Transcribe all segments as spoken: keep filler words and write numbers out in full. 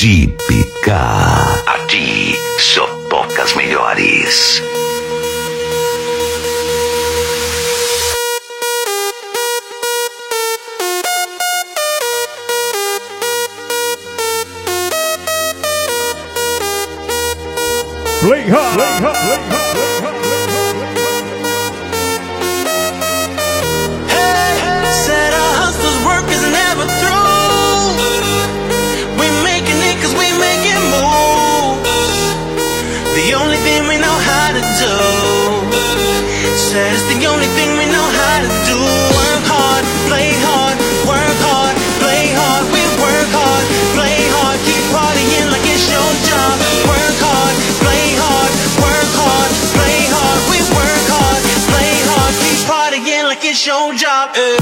Típica. Aqui só toca as melhores. Play hard, play hard, play hard, play hard. Said it's the only thing we know how to do. Work hard, play hard, work hard, play hard. We work hard, play hard, keep partying like it's your job. Work hard, play hard, work hard, play hard. We work hard, play hard, keep partying like it's your job. Uh.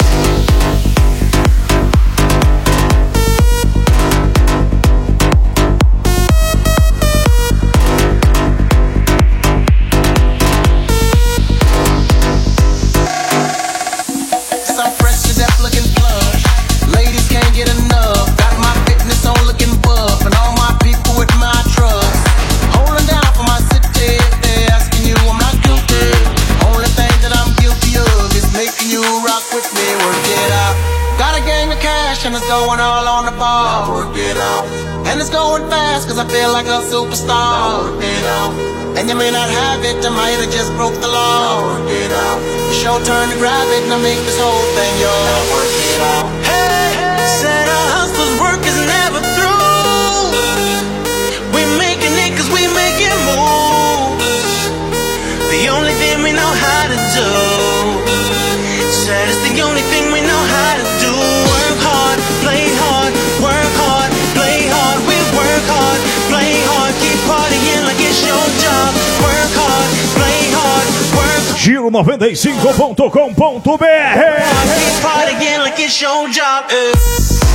Going all on the ball. Now work it out. And it's going fast cause I feel like a superstar. Now work it out. And you may not have it, I might have just broke the law. Now work it out. It's your turn to grab it and I make this whole thing yours. Now work it out. Hey, hey. Said a hustler's work is never through. We making it cause we making moves. The only thing we know how to do. Said it's the only thing we know how to do. Work hard, play hard, work hard, play hard. We work hard, play hard, keep partying like it's your job. Work hard, play hard, work hard. Giro noventa e cinco ponto com ponto b r. Keep partying like it's your job. Uh.